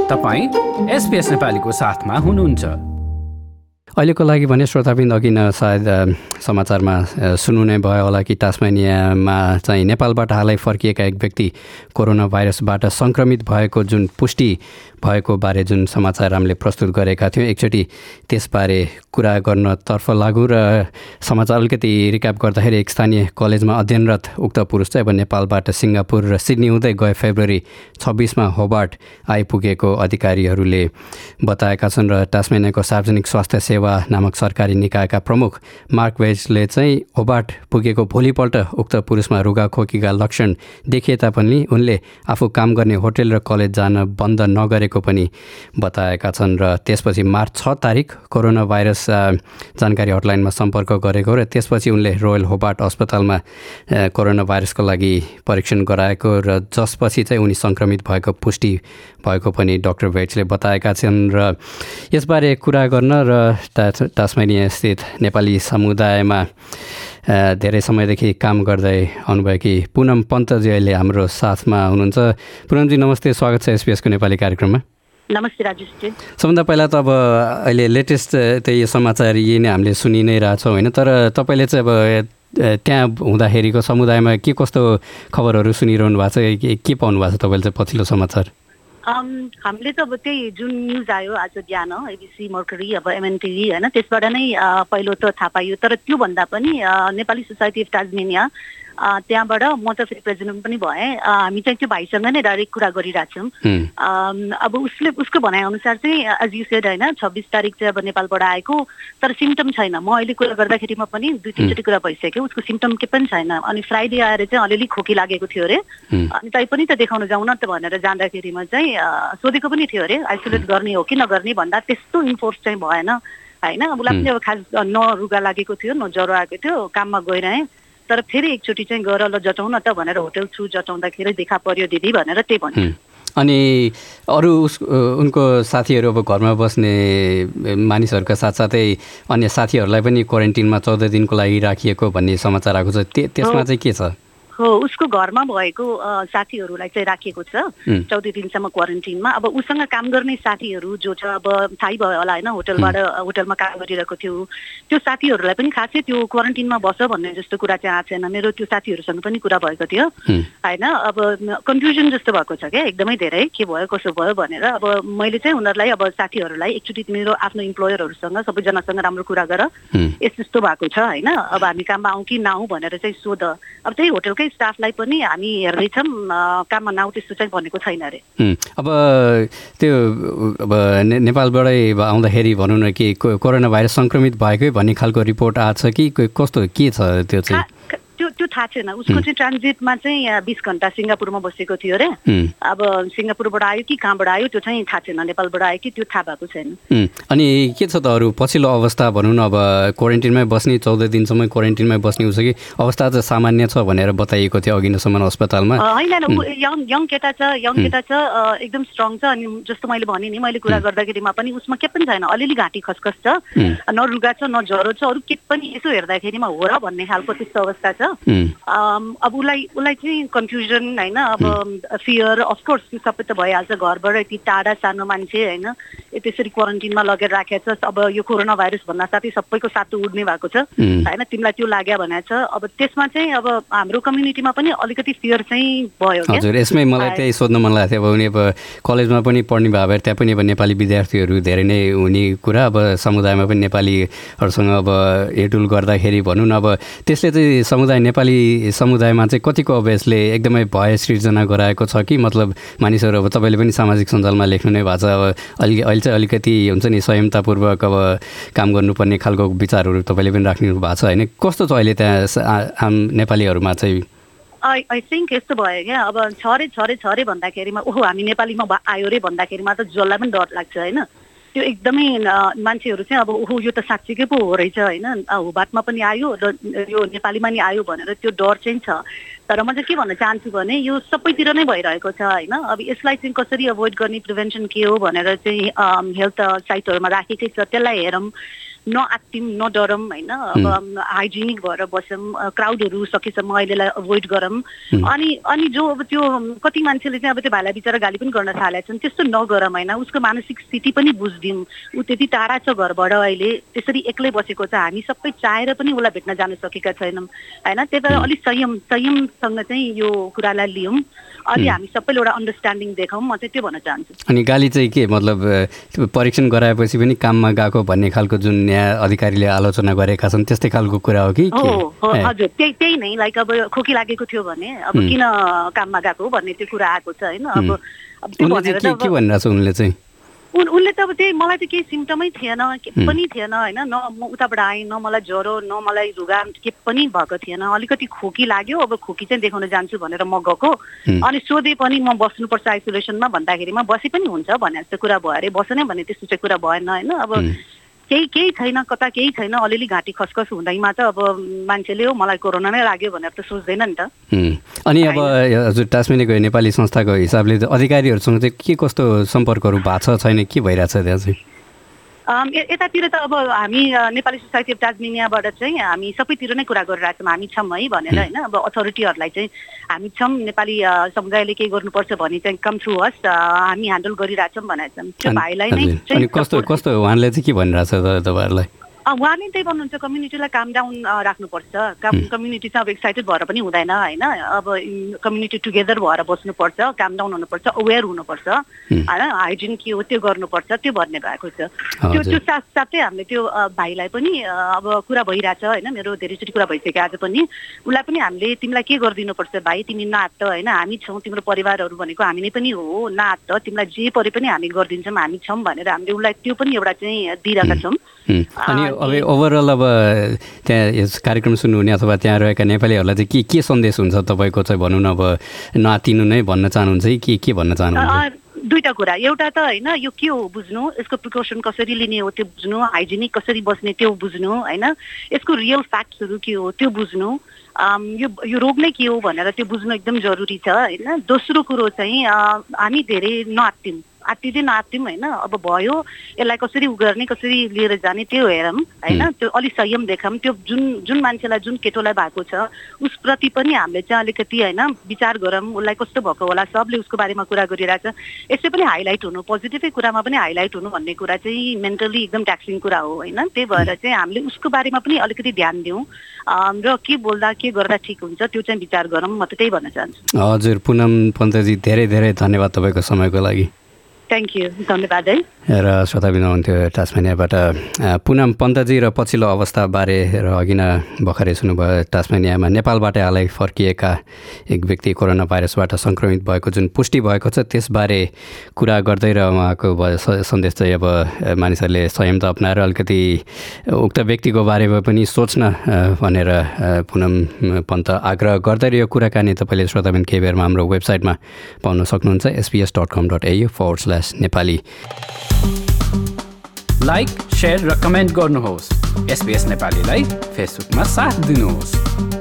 तपाईं SBS नेपालीको साथमा हुनुहुन्छ। अहिलेको लागि भने श्रोताबिन्द अघि न सायद समाचारमा सुन्नु नै भयो होला कि टास्मानियामा चाहिँ नेपालबाट हालै फर्किएका एक व्यक्ति कोरोना भाइरसबाट सङ्क्रमित भएको जुन पुष्टि भएको बारे जुन समाचार हामीले प्रस्तुत गरेका थियौँ, एकचोटि त्यसबारे कुरा गर्नतर्फ लागु र समाचार अलिकति रिक्याप गर्दाखेरि एक स्थानीय कलेजमा अध्ययनरत उक्त पुरुष चाहिँ अब नेपालबाट सिङ्गापुर र सिडनी हुँदै गए फेब्रुअरी 26मा होबार्ट आइपुगेको अधिकारीहरूले बताएका छन् र टास्मानियाको सार्वजनिक स्वास्थ्य सेवा नामक सरकारी निकायका प्रमुख मार्क वेजले चाहिँ होबार्ट पुगेको भोलिपल्ट उक्त पुरुषमा रुगाखोकीका लक्षण देखिए तापनि उनले आफू काम गर्ने होटल र कलेज जान बन्द नगरेको पनि बताएका छन् र त्यसपछि मार्च 6 तारिक कोरोना भाइरस जानकारी हटलाइनमा सम्पर्क गरेको र त्यसपछि उनले रोयल होबार्ट अस्पतालमा कोरोना भाइरसको लागि परीक्षण गराएको र जसपछि चाहिँ उनी सङ्क्रमित भएको पुष्टि भएको पनि डाक्टर वेजले बताएका छन्। र यसबारे कुरा गर्न र टास्मानिया स्थित नेपाली समुदायमा धेरै समयदेखि काम गर्दै आउनुभएकी पुनम पन्तजी अहिले हाम्रो साथमा हुनुहुन्छ। पुनमजी नमस्ते, स्वागत छ एसपीएसको नेपाली कार्यक्रममा। नमस्ते राजेशजी। सबभन्दा पहिला त अब अहिले लेटेस्ट त्यही समाचार यही नै हामीले सुनि नै रहेछौँ होइन, तर तपाईँले चाहिँ अब त्यहाँ हुँदाखेरिको समुदायमा के कस्तो खबरहरू सुनिरहनु भएको छ, के पाउनु भएको छ तपाईँले चाहिँ पछिल्लो समाचार? हामीले त अब त्यही जुन न्युज आयो आज बिहान एबिसी मर्करी अब एमएनटिभी होइन, त्यसबाट नै पहिलो त थाहा पाइयो। तर त्योभन्दा पनि नेपाली सोसाइटी अफ टास्मेनिया त्यहाँबाट म त फेरि प्रेसिडेन्ट पनि भएँ, हामी चाहिँ त्यो भाइसँग नै डाइरेक्ट कुरा गरिरहेछौँ। अब उसको भनाइअनुसार चाहिँ एज यु सेड होइन 26 तारिक चाहिँ अब नेपालबाट आएको, तर सिम्टम छैन। म अहिले कुरा गर्दाखेरिमा पनि 2-3चोटि कुरा भइसक्यो, उसको सिम्टम के पनि छैन। अनि फ्राइडे आएर चाहिँ अलिअलि खोकी लागेको थियो अरे, अनि तै पनि त देखाउन जाउँ न त भनेर जाँदाखेरिमा चाहिँ सोधेको पनि थियो अरे आइसोलेट गर्ने हो कि नगर्ने भन्दा, त्यस्तो इन्फोर्स चाहिँ भएन होइन। अब उसलाई पनि अब खास न रुगा लागेको थियो न ज्वरो आएको थियो, काममा गइरहेँ, तर फेरि एकचोटि चाहिँ गएर ल जटाउँ न त भनेर होटल थ्रु जटाउँदाखेरि देखा पर्यो दिदी भनेर त्यही भन्यो। अनि अरू उनको साथीहरू अब घरमा बस्ने मानिसहरूका साथसाथै अन्य साथीहरूलाई पनि क्वारेन्टिनमा 14 दिनको लागि राखिएको भन्ने समाचार आएको छ, त्यसमा चाहिँ के छ? हो, उसको घरमा भएको साथीहरूलाई चाहिँ राखिएको छ 14 दिनसम्म क्वारेन्टिनमा। अब उसँग काम गर्ने साथीहरू जो छ, अब थाहै भयो होला होइन, होटलमा काम गरिरहेको थियो, त्यो साथीहरूलाई पनि खासै त्यो क्वारेन्टिनमा बस भन्ने जस्तो कुरा चाहिँ आएको छैन। मेरो त्यो साथीहरूसँग पनि कुरा भएको थियो होइन। अब कन्फ्युजन जस्तो भएको छ क्या, एकदमै धेरै के भयो कसो भयो भनेर। अब मैले चाहिँ उनीहरूलाई अब साथीहरूलाई एकचोटि मेरो आफ्नो इम्प्लोयरहरूसँग सबैजनासँग राम्रो कुरा गर, यस्तो भएको छ होइन, अब हामी काममा आउँ कि नआउँ भनेर चाहिँ सोध। अब त्यही होटलकै स्टाफलाई पनि हामी हेर्दैछौँ, काममा नआउ त्यस्तो चाहिँ भनेको छैन अरे। अब त्यो अब नेपालबाटै आउँदाखेरि भनौँ न कि कोरोना भाइरस सङ्क्रमित भएकै भन्ने खालको रिपोर्ट आएको छ कि कस्तो के छ त्यो चाहिँ? त्यो थाहा छैन। उसको चाहिँ ट्रान्जिटमा चाहिँ 20 घन्टा सिङ्गापुरमा बसेको थियो अरे। अब सिङ्गापुरबाट आयो कि कहाँबाट आयो त्यो चाहिँ थाहा छैन, नेपालबाट आयो कि त्यो थाहा भएको छैन। अनि के छ त अरू पछिल्लो अवस्था भनौँ न, अब क्वारेन्टिनमै बस्ने 14 दिनसम्म क्वारेन्टिनमै बस्ने हुन्छ कि अवस्था चाहिँ सामान्य छ भनेर बताइएको थियो अघिल्लोसम्म अस्पतालमा? होइन, यङ केटा छ एकदम स्ट्रङ छ। अनि जस्तो मैले भने नि, मैले कुरा गर्दाखेरिमा पनि उसमा के पनि छैन, अलिअलि घाँटी खसखस छ, न रुगा छ न ज्वरो छ, अरू के पनि यसो हेर्दाखेरिमा हो र भन्ने खालको त्यस्तो अवस्था छ। अब उसलाई चाहिँ कन्फ्युजन होइन, अब फियर अफकोर्स त्यो सबै त भइहाल्छ। घरबाट यति टाढा सानो मान्छे होइन त्यसरी क्वारेन्टिनमा लगेर राखेको छ। अब यो कोरोना भाइरस भन्दा साथै सबैको सातो उड्ने भएको छ होइन, तिमीलाई त्यो लाग्यो भनेको छ। अब त्यसमा चाहिँ अब हाम्रो कम्युनिटीमा पनि अलिकति फियर चाहिँ भयो। हजुर, यसमै मलाई त्यही सोध्न मन लागेको थियो। अब उनी अब कलेजमा पनि पढ्ने भए भएर त्यहाँ पनि अब नेपाली विद्यार्थीहरू धेरै नै हुने कुरा, अब समुदायमा पनि नेपालीहरूसँग अब हेडुल गर्दाखेरि भनौँ न, अब त्यसले चाहिँ नेपाली समुदायमा चाहिँ कतिको अब यसले एकदमै भय सृजना गराएको छ कि मतलब मानिसहरू अब तपाईँले पनि सामाजिक सञ्जालमा लेख्नु नै भएको छ, अब अहिले चाहिँ अलिकति हुन्छ नि संयमतापूर्वक अब काम गर्नुपर्ने खालको विचारहरू तपाईँले पनि राख्नु भएको छ होइन, कस्तो छ अहिले त्यहाँ आम नेपालीहरूमा चाहिँ? आई थिङ्क यस्तो भयो क्या, अब छरे भन्दाखेरिमा ओहो हामी नेपालीमा आयो रे भन्दाखेरिमा त जसलाई पनि डर लाग्छ होइन। त्यो एकदमै मान्छेहरू चाहिँ अब ओहो यो त साँच्चीकै पो हो रहेछ होइन, होबार्टमा पनि आयो र यो नेपालीमा नि आयो भनेर त्यो डर चाहिँ छ। तर म चाहिँ के भन्न चाहन्छु भने यो सबैतिर नै भइरहेको छ होइन। अब यसलाई चाहिँ कसरी अभोइड गर्ने, प्रिभेन्सन के हो भनेर चाहिँ हेल्थ साइटहरूमा राखेकै छ, त्यसलाई हेरौँ नआत्तिम नडरम होइन अब हाइजिनिक भएर बसौँ क्राउडहरू सकेसम्म अहिलेलाई अभोइड गरौँ अनि जो अब त्यो कति मान्छेले चाहिँ अब त्यो भाइलाई बिचरा गाली पनि गर्न थालेका छन् त्यस्तो नगरौँ होइन उसको मानसिक स्थिति पनि बुझिदिउँ ऊ त्यति टाढा छ घरबाट अहिले त्यसरी एक्लै बसेको छ हामी सबै चाहेर पनि उसलाई भेट्न जान सकेका छैनौँ होइन त्यही भएर अलिक संयमसँग चाहिँ यो कुरालाई लियौँ अलि हामी सबैले एउटा अन्डरस्ट्यान्डिङ देखाउँ म चाहिँ त्यो भन्न चाहन्छु अनि गाली चाहिँ के मतलब परीक्षण गराएपछि पनि काममा गएको भन्ने खालको जुन न्याय अधिकारीले आलोचना गरेका छन् त्यस्तै खालको कुरा हो कि हजुर त्यही नै लाइक अब खोकी लागेको थियो भने अब किन काममा गएको भन्ने त्यो कुरा आएको छ होइन अब के भनिरहेको छ उनले चाहिँ उनले त अब त्यही मलाई त केही सिम्टमै थिएन के पनि थिएन होइन न म उताबाट आएँ न मलाई ज्वरो न मलाई रुगा के पनि भएको थिएन अलिकति खोकी लाग्यो अब खोकी चाहिँ देखाउन जान्छु भनेर म गएको अनि सोधे पनि म बस्नुपर्छ आइसोलेसनमा भन्दाखेरिमा बसी पनि हुन्छ भने जस्तो कुरा भयो अरे बस्ने भन्ने त्यस्तो चाहिँ कुरा भएन होइन अब केही छैन कता केही छैन अलिअलि घाँटी खसखस हुँदैमा त अब मान्छेले हो मलाई कोरोना नै लाग्यो भनेर त सोच्दैन नि त अनि अब हजुर टास्मेनीको नेपाली संस्थाको हिसाबले अधिकारीहरूसँग चाहिँ के कस्तो सम्पर्कहरू भएको छ छैन के भइरहेछ त्यहाँ चाहिँ यतातिर त अब हामी नेपाली सोसाइटी अफ टास्मेनियाबाट चाहिँ हामी सबैतिर नै कुरा गरिरहेछौँ हामी छौँ है भनेर होइन अब अथोरिटीहरूलाई चाहिँ हामी छौँ नेपाली समुदायले केही गर्नुपर्छ भने चाहिँ कम थ्रु अस हामी ह्यान्डल गरिरहेछौँ भनेर छौँ त्यो भाइलाई नै कस्तो उहाँले चाहिँ के भनिरहेछ तपाईँहरूलाई उहाँले त्यही भन्नुहुन्छ कम्युनिटीलाई काम डाउन राख्नुपर्छ कम्युनिटी चाहिँ अब एक्साइटेड भएर पनि हुँदैन होइन अब कम्युनिटी टुगेदर भएर बस्नुपर्छ काम डाउन हुनुपर्छ अवेर हुनुपर्छ होइन हाइजिन के हो त्यो गर्नुपर्छ त्यो भन्ने भएको छ त्यो साथसाथै हामीले त्यो भाइलाई पनि अब कुरा भइरहेछ होइन मेरो धेरैचोटि कुरा भइसक्यो आज पनि उसलाई पनि हामीले तिमीलाई के गरिदिनुपर्छ भाइ तिमी नआत्त होइन हामी छौँ तिम्रो परिवारहरू भनेको हामी नै पनि हो नआत्त तिमीलाई जे परे पनि हामी गरिदिन्छौँ हामी छौँ भनेर हामीले उसलाई त्यो पनि एउटा चाहिँ दिइरहेका छौँ अनि अब ओभरअल अब त्यहाँ यस कार्यक्रम सुन्नुहुने अथवा त्यहाँ रहेका नेपालीहरूलाई चाहिँ के सन्देश हुन्छ तपाईँको चाहिँ भनौँ न अब नआत्तिनु नै भन्न चाहनुहुन्छ के भन्न चाहनुहुन्छ दुईटा कुरा एउटा त होइन यो के हो बुझ्नु यसको प्रिकसन कसरी लिने हो त्यो बुझ्नु हाइजिनिक कसरी बस्ने त्यो बुझ्नु होइन यसको रियल फ्याक्ट्सहरू के हो त्यो बुझ्नु यो रोग नै के हो भनेर त्यो बुझ्नु एकदम जरुरी छ होइन दोस्रो कुरो चाहिँ हामी धेरै आत्तिँदै नआत्तिम होइन अब भयो यसलाई कसरी गर्ने कसरी लिएर जाने त्यो हेरौँ होइन त्यो अलिक संयम देखाऊँ त्यो जुन मान्छेलाई जुन केटोलाई भएको छ उसप्रति पनि हामीले चाहिँ अलिकति होइन विचार गरौँ उसलाई कस्तो भएको होला सबले उसको बारेमा कुरा गरिरहेछ यसै पनि हाइलाइट हुनु पोजिटिभै कुरामा पनि हाइलाइट हुनु भन्ने कुरा चाहिँ मेन्टली एकदम ट्याक्सिङ कुरा हो होइन त्यही भएर चाहिँ हामीले उसको बारेमा पनि अलिकति ध्यान दिउँ र के बोल्दा के गर्दा ठिक हुन्छ त्यो चाहिँ विचार गरौँ म त त्यही भन्न चाहन्छु हजुर पुनम पन्तजी धेरै धेरै धन्यवाद तपाईँको समयको लागि थ्याङ्क यू धन्यवाद है र श्रोताबिन हुनुहुन्थ्यो टास्मेनियाबाट पुनम पन्तजी र पछिल्लो अवस्थाबारे र अघि नै भर्खरै सुन्नुभयो टास्मेनियामा नेपालबाट हालै फर्किएका एक व्यक्ति कोरोना भाइरसबाट सङ्क्रमित भएको जुन पुष्टि भएको छ त्यसबारे कुरा गर्दै र उहाँको सन्देश चाहिँ अब मानिसहरूले संयम त अप्नाएर अलिकति उक्त व्यक्तिको बारेमा पनि सोच्न भनेर पुनम पन्त आग्रह गर्दै यो कुराकानी तपाईँले श्रोताबिन केही बेरमा हाम्रो वेबसाइटमा पाउन सक्नुहुन्छ sbs.com.au/नेपाली लाइक, शेयर र कमेन्ट गर्नुहोस्। SBS नेपालीलाई फेसबुकमा साथ दिनुहोस्।